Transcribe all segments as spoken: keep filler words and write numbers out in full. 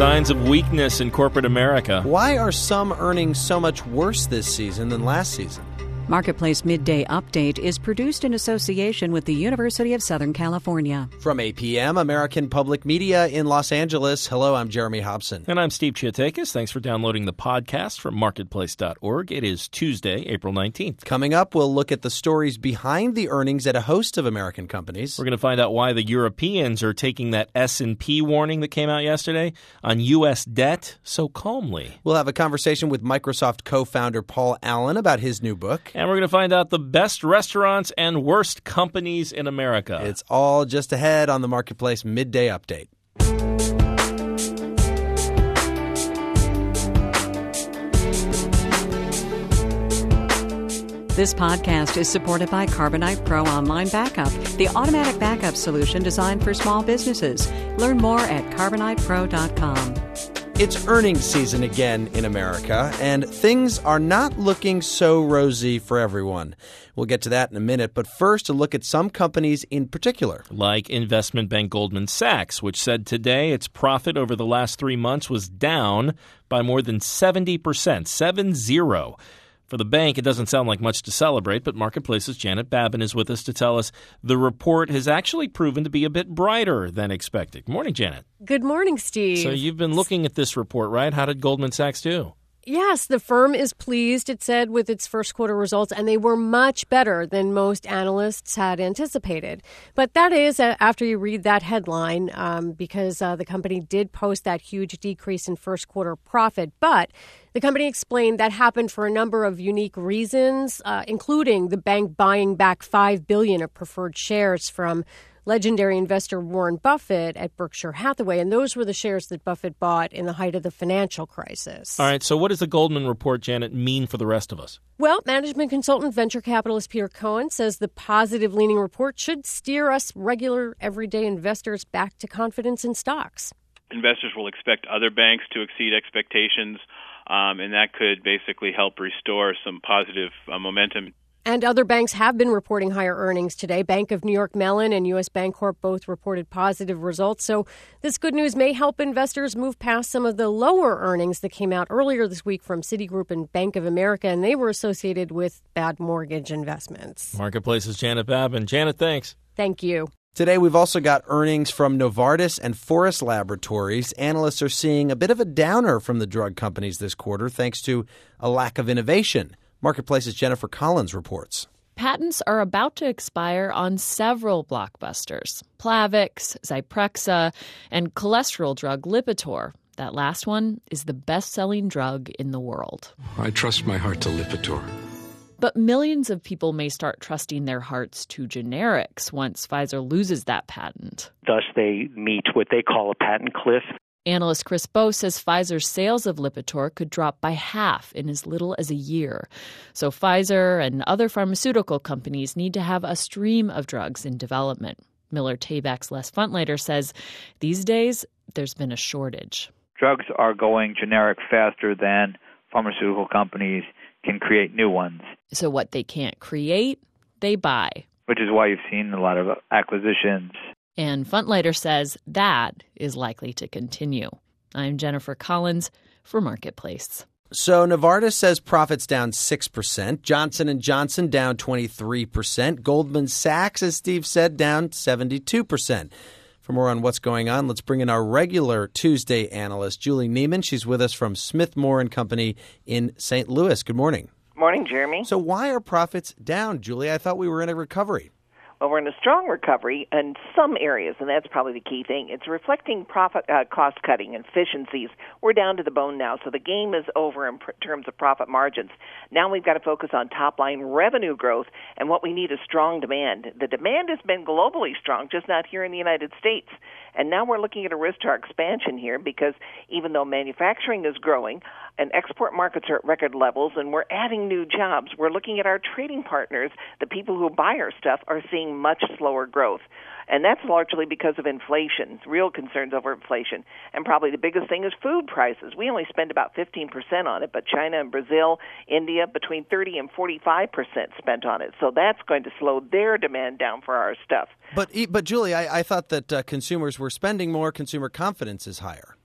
Signs of weakness in corporate America. Why are some earnings so much worse this season than last season? Marketplace Midday Update is produced in association with the University of Southern California. From A P M, American Public Media in Los Angeles. Hello, I'm Jeremy Hobson. And I'm Steve Chiatakis. Thanks for downloading the podcast from marketplace dot org. It is Tuesday, April nineteenth. Coming up, we'll look at the stories behind the earnings at a host of American companies. We're going to find out why the Europeans are taking that S and P warning that came out yesterday on U S debt so calmly. We'll have a conversation with Microsoft co-founder Paul Allen about his new book. And we're going to find out the best restaurants and worst companies in America. It's all just ahead on the Marketplace Midday Update. This podcast is supported by Carbonite Pro Online Backup, the automatic backup solution designed for small businesses. Learn more at carbonite pro dot com. It's earnings season again in America, and things are not looking so rosy for everyone. We'll get to that in a minute, but first a look at some companies in particular. Like investment bank Goldman Sachs, which said today its profit over the last three months was down by more than seventy percent, seven zero. For the bank, it doesn't sound like much to celebrate, but Marketplace's Janet Babin is with us to tell us the report has actually proven to be a bit brighter than expected. Good morning, Janet. Good morning, Steve. So you've been looking at this report, right? How did Goldman Sachs do? Yes, the firm is pleased, it said, with its first quarter results, and they were much better than most analysts had anticipated. But that is uh, after you read that headline, um, because uh, the company did post that huge decrease in first quarter profit. But the company explained that happened for a number of unique reasons, uh, including the bank buying back five billion dollars of preferred shares from legendary investor Warren Buffett at Berkshire Hathaway, and those were the shares that Buffett bought in the height of the financial crisis. All right, so what does the Goldman report, Janet, mean for the rest of us? Well, management consultant, venture capitalist Peter Cohen says the positive-leaning report should steer us regular, everyday investors back to confidence in stocks. Investors will expect other banks to exceed expectations, um, and that could basically help restore some positive uh, momentum. And other banks have been reporting higher earnings today. Bank of New York Mellon and U S Bancorp both reported positive results. So this good news may help investors move past some of the lower earnings that came out earlier this week from Citigroup and Bank of America, and they were associated with bad mortgage investments. Marketplace's Janet Babin. Janet, thanks. Thank you. Today, we've also got earnings from Novartis and Forest Laboratories. Analysts are seeing a bit of a downer from the drug companies this quarter, thanks to a lack of innovation. Marketplace's Jennifer Collins reports. Patents are about to expire on several blockbusters, Plavix, Zyprexa, and cholesterol drug Lipitor. That last one is the best-selling drug in the world. I trust my heart to Lipitor. But millions of people may start trusting their hearts to generics once Pfizer loses that patent. Thus, they meet what they call a patent cliff. Analyst Chris Bowe says Pfizer's sales of Lipitor could drop by half in as little as a year. So Pfizer and other pharmaceutical companies need to have a stream of drugs in development. Miller Tabak's Les Funtlater says these days there's been a shortage. Drugs are going generic faster than pharmaceutical companies can create new ones. So what they can't create, they buy. Which is why you've seen a lot of acquisitions. And Funtlater says that is likely to continue. I'm Jennifer Collins for Marketplace. So Novartis says profits down six percent. Johnson and Johnson down twenty-three percent. Goldman Sachs, as Steve said, down seventy-two percent. For more on what's going on, let's bring in our regular Tuesday analyst, Julie Neiman. She's with us from Smith Moore and Company in Saint Louis. Good morning. Morning, Jeremy. So why are profits down, Julie? I thought we were in a recovery. Well, we're in a strong recovery in some areas, and that's probably the key thing. It's reflecting profit uh, cost-cutting and efficiencies. We're down to the bone now, so the game is over in pr- terms of profit margins. Now we've got to focus on top-line revenue growth, and what we need is strong demand. The demand has been globally strong, just not here in the United States. And now we're looking at a risk to our expansion here because even though manufacturing is growing and export markets are at record levels and we're adding new jobs, we're looking at our trading partners, the people who buy our stuff, are seeing much slower growth. And that's largely because of inflation, real concerns over inflation. And probably the biggest thing is food prices. We only spend about fifteen percent on it, but China and Brazil, India, between thirty and forty-five percent spent on it. So that's going to slow their demand down for our stuff. But, but Julie, I, I thought that uh, consumers were spending more, consumer confidence is higher.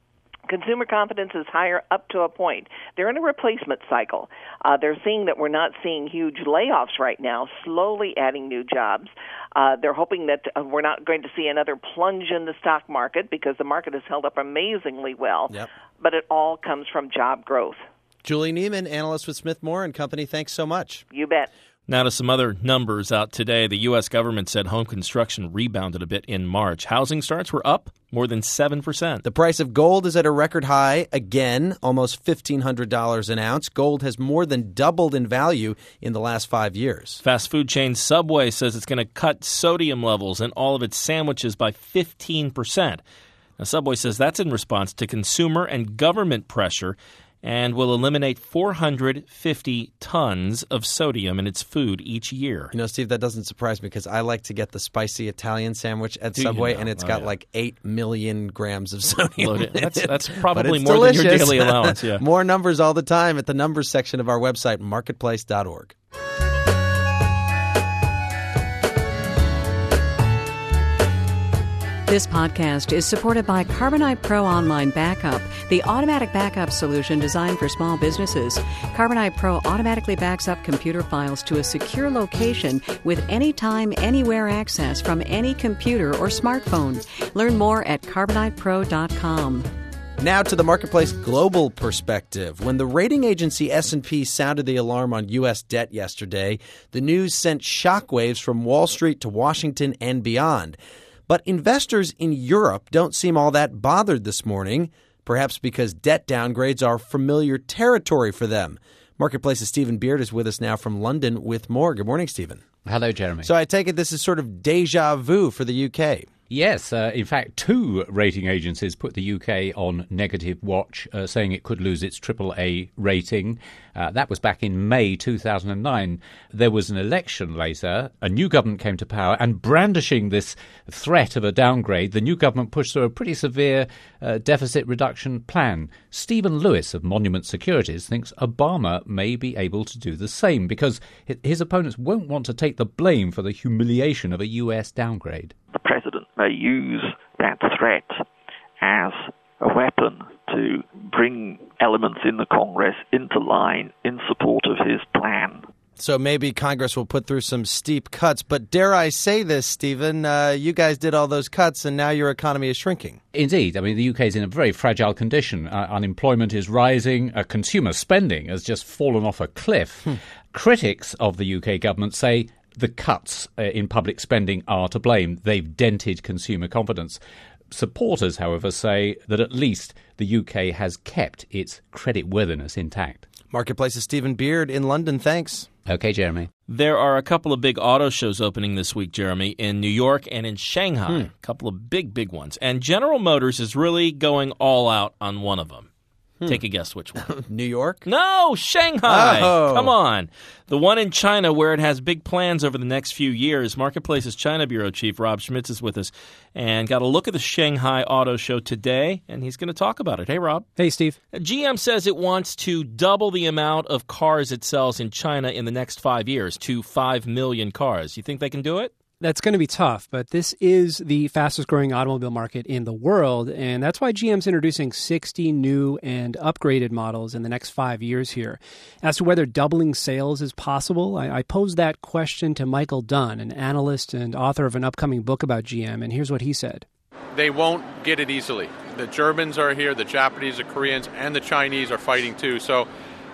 Consumer confidence is higher up to a point. They're in a replacement cycle. Uh, they're seeing that we're not seeing huge layoffs right now, slowly adding new jobs. Uh, they're hoping that uh, we're not going to see another plunge in the stock market because the market has held up amazingly well. Yep. But it all comes from job growth. Julie Neiman, analyst with Smith Moore and Company, thanks so much. You bet. Now to some other numbers out today. The U S government said home construction rebounded a bit in March. Housing starts were up more than seven percent. The price of gold is at a record high again, almost fifteen hundred dollars an ounce. Gold has more than doubled in value in the last five years. Fast food chain Subway says it's going to cut sodium levels in all of its sandwiches by fifteen percent. Now, Subway says that's in response to consumer and government pressure and will eliminate four hundred fifty tons of sodium in its food each year. You know, Steve, that doesn't surprise me because I like to get the spicy Italian sandwich at Do Subway, you know? and it's Oh, got yeah. like eight million grams of sodium. Loaded. in That's, it. that's But probably it's more delicious. than your daily allowance. Yeah. More numbers all the time at the numbers section of our website, marketplace dot org. This podcast is supported by Carbonite Pro Online Backup, the automatic backup solution designed for small businesses. Carbonite Pro automatically backs up computer files to a secure location with anytime, anywhere access from any computer or smartphone. Learn more at carbonite pro dot com. Now to the marketplace global perspective. When the rating agency S and P sounded the alarm on U S debt yesterday, the news sent shockwaves from Wall Street to Washington and beyond. But investors in Europe don't seem all that bothered this morning, perhaps because debt downgrades are familiar territory for them. Marketplace's Stephen Beard is with us now from London with more. Good morning, Stephen. Hello, Jeremy. So I take it this is sort of deja vu for the U K. Yes, uh, in fact, two rating agencies put the U K on negative watch, uh, saying it could lose its triple A rating. Uh, that was back in May two thousand nine. There was an election later. A new government came to power, and brandishing this threat of a downgrade, the new government pushed through a pretty severe uh, deficit reduction plan. Stephen Lewis of Monument Securities thinks Obama may be able to do the same because his opponents won't want to take the blame for the humiliation of a U S downgrade. The president may use that threat as a weapon to bring elements in the Congress into line in support of his plan. So maybe Congress will put through some steep cuts. But dare I say this, Stephen, uh, you guys did all those cuts and now your economy is shrinking. Indeed. I mean, the U K is in a very fragile condition. Uh, unemployment is rising. Uh, consumer spending has just fallen off a cliff. Hmm. Critics of the U K government say the cuts uh, in public spending are to blame. They've dented consumer confidence. Supporters, however, say that at least the U K has kept its creditworthiness intact. Marketplace's Stephen Beard in London. Thanks. Okay, Jeremy. There are a couple of big auto shows opening this week, Jeremy, in New York and in Shanghai. Hmm. A couple of big, big ones. And General Motors is really going all out on one of them. Hmm. Take a guess which one. New York? No, Shanghai. Oh. Come on. The one in China where it has big plans over the next few years. Marketplace's China Bureau Chief Rob Schmitz is with us and got a look at the Shanghai Auto Show today, and he's going to talk about it. Hey, Rob. Hey, Steve. G M says it wants to double the amount of cars it sells in China in the next five years to five million cars. You think they can do it? That's going to be tough, but this is the fastest growing automobile market in the world, and that's why G M's introducing sixty new and upgraded models in the next five years here. As to whether doubling sales is possible, I, I posed that question to Michael Dunn, an analyst and author of an upcoming book about G M, and here's what he said. They won't get it easily. The Germans are here, the Japanese, the Koreans, and the Chinese are fighting too, so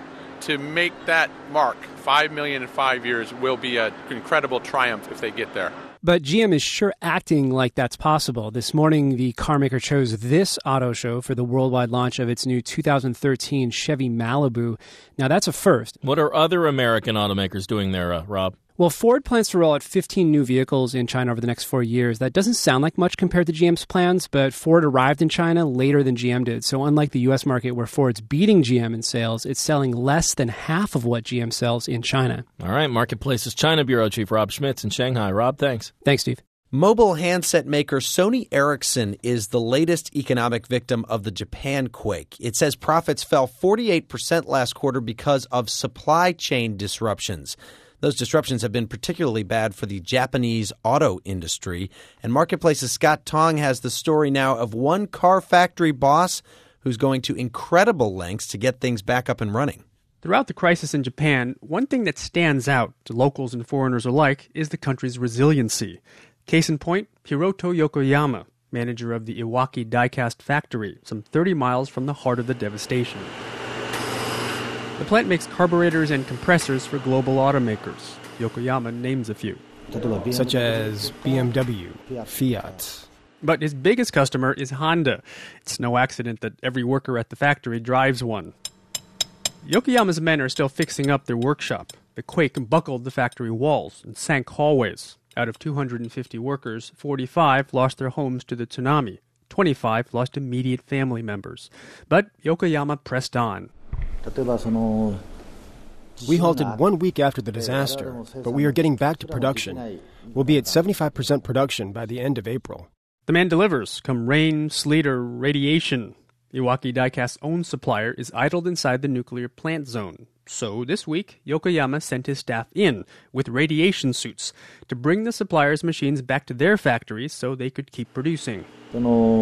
to make that mark, five million in five years, will be an incredible triumph if they get there. But G M is sure acting like that's possible. This morning, the carmaker chose this auto show for the worldwide launch of its new two thousand thirteen Chevy Malibu. Now, that's a first. What are other American automakers doing there, uh, Rob? Well, Ford plans to roll out fifteen new vehicles in China over the next four years. That doesn't sound like much compared to G M's plans, but Ford arrived in China later than G M did. So unlike the U S market where Ford's beating G M in sales, it's selling less than half of what G M sells in China. All right, Marketplace's China Bureau Chief Rob Schmitz in Shanghai. Rob, thanks. Thanks, Steve. Mobile handset maker Sony Ericsson is the latest economic victim of the Japan quake. It says profits fell forty-eight percent last quarter because of supply chain disruptions. Those disruptions have been particularly bad for the Japanese auto industry. And Marketplace's Scott Tong has the story now of one car factory boss who's going to incredible lengths to get things back up and running. Throughout the crisis in Japan, one thing that stands out to locals and foreigners alike is the country's resiliency. Case in point, Hiroto Yokoyama, manager of the Iwaki die-cast factory, some thirty miles from the heart of the devastation. The plant makes carburetors and compressors for global automakers. Yokoyama names a few. Such as B M W, Fiat. But his biggest customer is Honda. It's no accident that every worker at the factory drives one. Yokoyama's men are still fixing up their workshop. The quake buckled the factory walls and sank hallways. Out of two hundred fifty workers, forty-five lost their homes to the tsunami. twenty-five lost immediate family members. But Yokoyama pressed on. We halted one week after the disaster, but we are getting back to production. We'll be at seventy-five percent production by the end of April. The man delivers, come rain, sleet, or radiation. Iwaki Die-Cast's own supplier is idled inside the nuclear plant zone. So this week, Yokoyama sent his staff in with radiation suits to bring the supplier's machines back to their factories so they could keep producing. We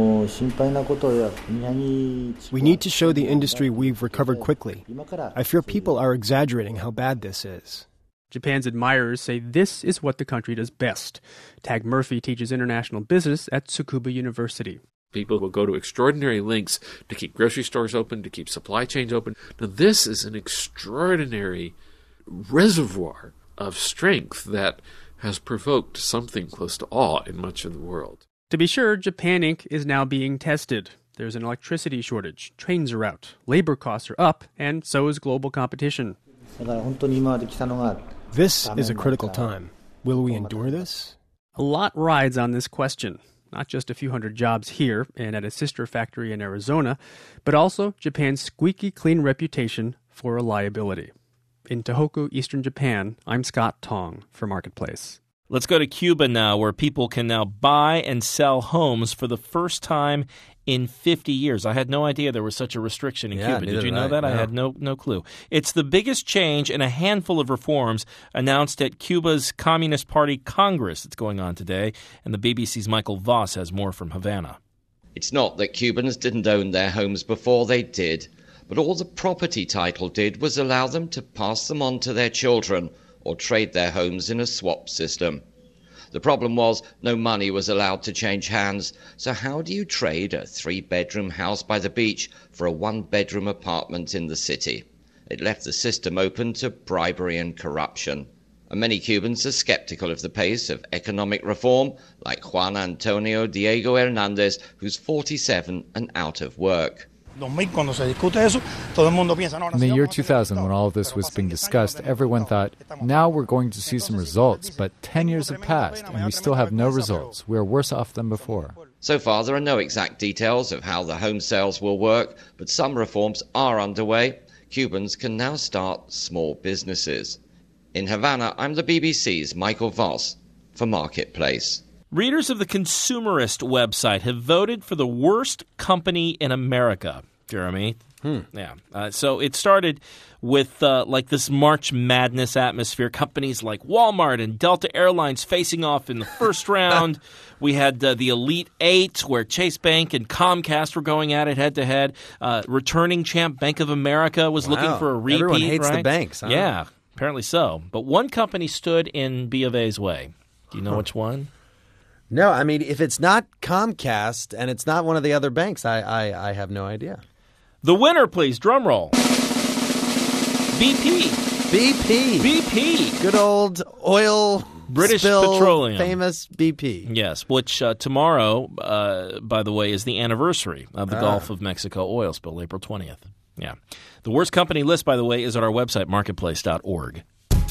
need to show the industry we've recovered quickly. I fear people are exaggerating how bad this is. Japan's admirers say this is what the country does best. Tag Murphy teaches international business at Tsukuba University. People will go to extraordinary lengths to keep grocery stores open, to keep supply chains open. Now, this is an extraordinary reservoir of strength that has provoked something close to awe in much of the world. To be sure, Japan Incorporated is now being tested. There's an electricity shortage, trains are out, labor costs are up, and so is global competition. This is a critical time. Will we endure this? A lot rides on this question. Not just a few hundred jobs here and at a sister factory in Arizona, but also Japan's squeaky clean reputation for reliability. In Tohoku, Eastern Japan, I'm Scott Tong for Marketplace. Let's go to Cuba now, where people can now buy and sell homes for the first time in fifty years. I had no idea there was such a restriction in yeah, Cuba. Did you know I, that? No. I had no no clue. It's the biggest change in a handful of reforms announced at Cuba's Communist Party Congress that's going on today. And the B B C's Michael Voss has more from Havana. It's not that Cubans didn't own their homes before, they did. But all the property title did was allow them to pass them on to their children or trade their homes in a swap system. The problem was no money was allowed to change hands, so how do you trade a three-bedroom house by the beach for a one-bedroom apartment in the city? It left the system open to bribery and corruption. And many Cubans are skeptical of the pace of economic reform, like Juan Antonio Diego Hernandez, who's forty-seven and out of work. In the year two thousand, when all of this was being discussed, everyone thought, now we're going to see some results, but ten years have passed and we still have no results. We are worse off than before. So far, there are no exact details of how the home sales will work, but some reforms are underway. Cubans can now start small businesses. In Havana, I'm the B B C's Michael Voss for Marketplace. Readers of the Consumerist website have voted for the worst company in America, Jeremy. Hmm. Yeah. Uh, so it started with uh, like this March Madness atmosphere. Companies like Walmart and Delta Airlines facing off in the first round. We had uh, the Elite Eight, where Chase Bank and Comcast were going at it head-to-head. Uh, returning champ Bank of America was wow. looking for a repeat. Everyone hates right? the banks, huh? Yeah, apparently so. But one company stood in B of A's way. Do you know huh. which one? No, I mean, if it's not Comcast and it's not one of the other banks, I, I, I have no idea. The winner, please. Drum roll. B P. B P. B P. Good old oil, British spill, Petroleum. famous B P. Yes, which uh, tomorrow, uh, by the way, is the anniversary of the ah. Gulf of Mexico oil spill, April twentieth. Yeah. The worst company list, by the way, is at our website, marketplace dot org.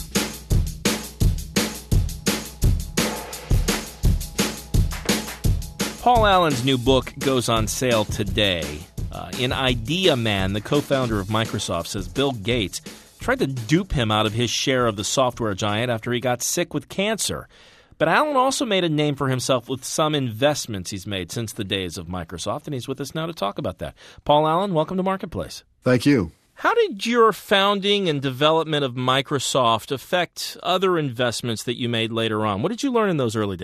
Paul Allen's new book goes on sale today. Uh, in Idea Man, the co-founder of Microsoft, says Bill Gates tried to dupe him out of his share of the software giant after he got sick with cancer. But Allen also made a name for himself with some investments he's made since the days of Microsoft, and he's with us now to talk about that. Paul Allen, welcome to Marketplace. Thank you. How did your founding and development of Microsoft affect other investments that you made later on? What did you learn in those early days?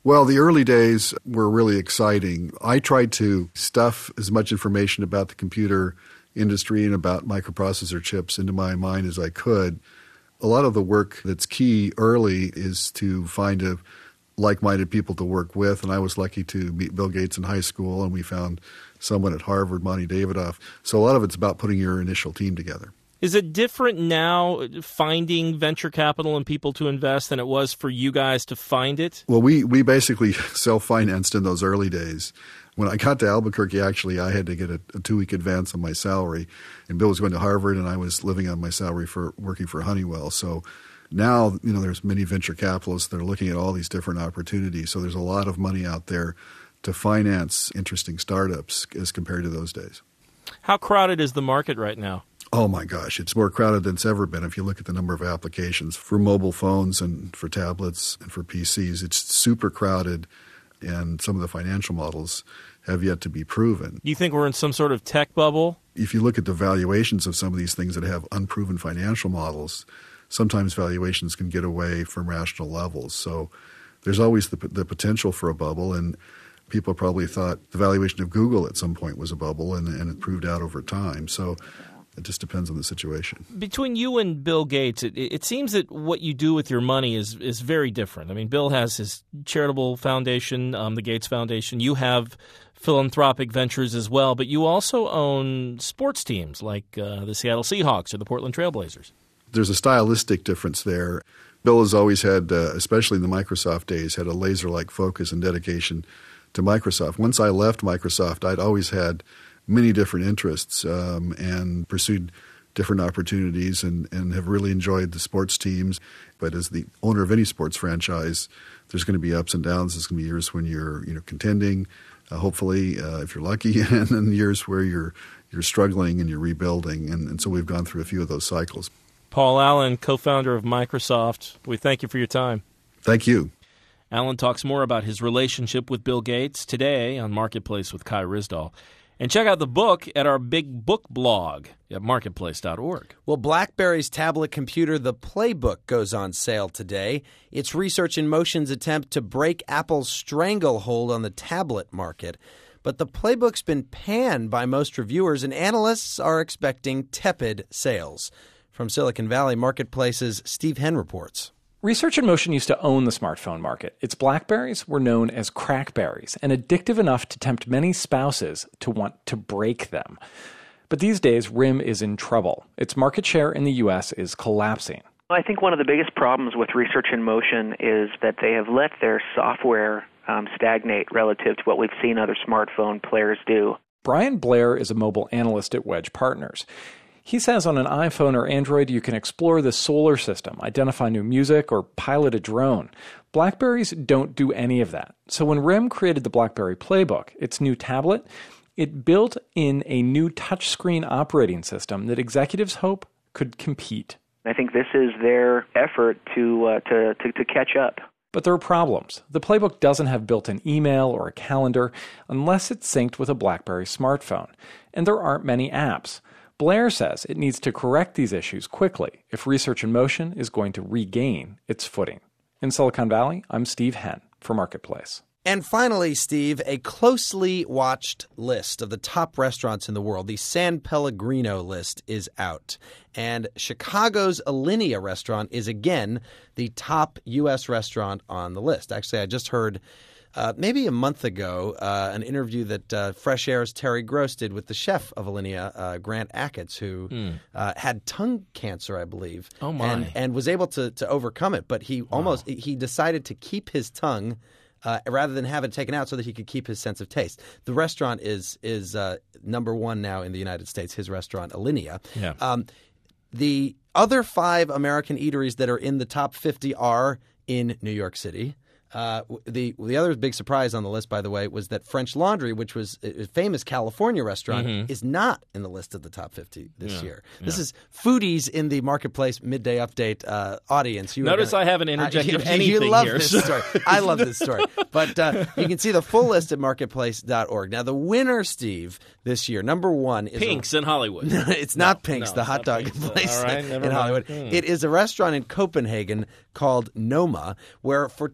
Well, the early days were really exciting. I tried to stuff as much information about the computer industry and about microprocessor chips into my mind as I could. A lot of the work that's key early is to find a like-minded people to work with, and I was lucky to meet Bill Gates in high school, and we found someone at Harvard, Monty Davidoff. So a lot of it's about putting your initial team together. Is it different now finding venture capital and people to invest than it was for you guys to find it? Well, we, we basically self-financed in those early days. When I got to Albuquerque, actually, I had to get a, a two-week advance on my salary. And Bill was going to Harvard, and I was living on my salary for working for Honeywell. So now, you know, there's many venture capitalists that are looking at all these different opportunities. So there's a lot of money out there to finance interesting startups as compared to those days. How crowded is the market right now? Oh, my gosh. It's more crowded than it's ever been. If you look at the number of applications for mobile phones and for tablets and for P Cs, it's super crowded, and some of the financial models have yet to be proven. You think we're in some sort of tech bubble? If you look at the valuations of some of these things that have unproven financial models, sometimes valuations can get away from rational levels. So there's always the, the potential for a bubble, and people probably thought the valuation of Google at some point was a bubble, and, and it proved out over time. So it just depends on the situation. Between you and Bill Gates, it, it seems that what you do with your money is is very different. I mean, Bill has his charitable foundation, um, the Gates Foundation. You have philanthropic ventures as well, but you also own sports teams like uh, the Seattle Seahawks or the Portland Trail Blazers. There's a stylistic difference there. Bill has always had, uh, especially in the Microsoft days, had a laser-like focus and dedication to Microsoft. Once I left Microsoft, I'd always had many different interests um, and pursued different opportunities and, and have really enjoyed the sports teams. But as the owner of any sports franchise, there's going to be ups and downs. There's going to be years when you're you know contending, uh, hopefully, uh, if you're lucky, and then years where you're you're struggling and you're rebuilding. And, and so we've gone through a few of those cycles. Paul Allen, co-founder of Microsoft, we thank you for your time. Thank you. Allen talks more about his relationship with Bill Gates today on Marketplace with Kai Ryssdal. And check out the book at our Big Book blog at marketplace dot org. Well, BlackBerry's tablet computer, The Playbook, goes on sale today. It's Research in Motion's attempt to break Apple's stranglehold on the tablet market. But The Playbook's been panned by most reviewers, and analysts are expecting tepid sales. From Silicon Valley Marketplace's Steve Henn reports. Research in Motion used to own the smartphone market. Its BlackBerries were known as crackberries and addictive enough to tempt many spouses to want to break them. But these days, R I M is in trouble. Its market share in the U S is collapsing. I think one of the biggest problems with Research in Motion is that they have let their software um, stagnate relative to what we've seen other smartphone players do. Brian Blair is a mobile analyst at Wedge Partners. He says on an iPhone or Android, you can explore the solar system, identify new music, or pilot a drone. BlackBerries don't do any of that. So when R I M created the BlackBerry Playbook, its new tablet, it built in a new touchscreen operating system that executives hope could compete. I think this is their effort to, uh, to, to, to catch up. But there are problems. The Playbook doesn't have built-in email or a calendar unless it's synced with a BlackBerry smartphone. And there aren't many apps. Blair says it needs to correct these issues quickly if Research in Motion is going to regain its footing. In Silicon Valley, I'm Steve Henn for Marketplace. And finally, Steve, a closely watched list of the top restaurants in the world, the San Pellegrino list, is out. And Chicago's Alinea restaurant is again the top U S restaurant on the list. Actually, I just heard Uh, maybe a month ago, uh, an interview that uh, Fresh Air's Terry Gross did with the chef of Alinea, uh, Grant Achatz, who mm. uh, had tongue cancer, I believe. Oh, my. And, and was able to, to overcome it. But he wow. almost he decided to keep his tongue uh, rather than have it taken out so that he could keep his sense of taste. The restaurant is is uh, number one now in the United States, his restaurant, Alinea. Yeah. Um, the other five American eateries that are in the top fifty are in New York City. Uh, the the other big surprise on the list, by the way, was that French Laundry, which was a famous California restaurant, mm-hmm. is not in the list of the top fifty this yeah. year. This yeah. is foodies in the Marketplace Midday Update uh, audience. You Notice gonna, I haven't interjected uh, you, anything you love here. This story. I love this story. But uh, you can see the full list at marketplace dot org. Now, the winner, Steve, this year, number one is Pink's a, in Hollywood. It's not no, Pink's, no, the hot dog Pink's. place All right, in never Hollywood. mind. Hmm. It is a restaurant in Copenhagen called Noma, where for two hundred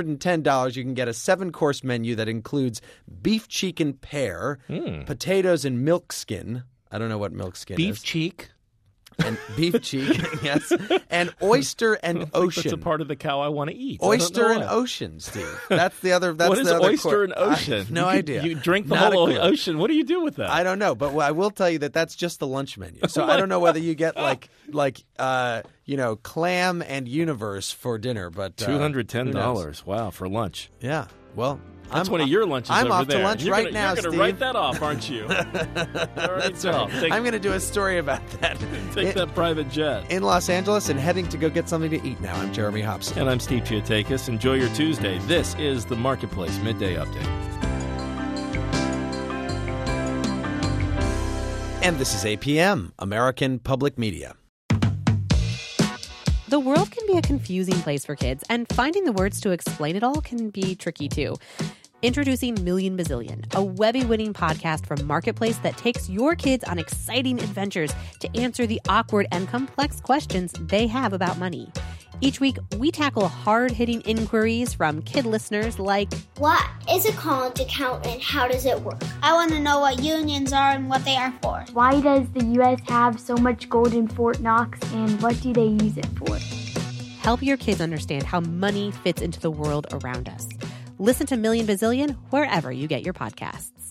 hundred ten dollars, you can get a seven-course menu that includes beef cheek and pear, Mm. potatoes and milk skin. I don't know what milk skin Beef is. cheek? And beef cheek, yes. And oyster and I think ocean. That's a part of the cow I want to eat. I don't Oyster know and why. ocean, Steve. That's the other. That's What is the other oyster cor- and ocean? I have no You- idea. You drink the Not a whole clue. ocean. What do you do with that? I don't know, but I will tell you that that's just the lunch menu. So Oh my I don't know whether you get like like uh, you know clam and universe for dinner, but uh, Two hundred ten who knows? dollars. Wow, for lunch. Yeah. Well, That's I'm, one of your lunches I'm over off there. to lunch You're right gonna, now, You're going Steve. to write that off, aren't you? That's right. Take, I'm going to do a story about that. take in, that private jet. in Los Angeles and heading to go get something to eat now. I'm Jeremy Hobson. And I'm Steve Chiotakis. Enjoy your Tuesday. This is the Marketplace Midday Update. And this is A P M, American Public Media. The world can be a confusing place for kids, and finding the words to explain it all can be tricky too. Introducing Million Bazillion, a Webby-winning podcast from Marketplace that takes your kids on exciting adventures to answer the awkward and complex questions they have about money. Each week, we tackle hard-hitting inquiries from kid listeners like, what is a college account and how does it work? I want to know what unions are and what they are for. Why does the U S have so much gold in Fort Knox and what do they use it for? Help your kids understand how money fits into the world around us. Listen to Million Bazillion wherever you get your podcasts.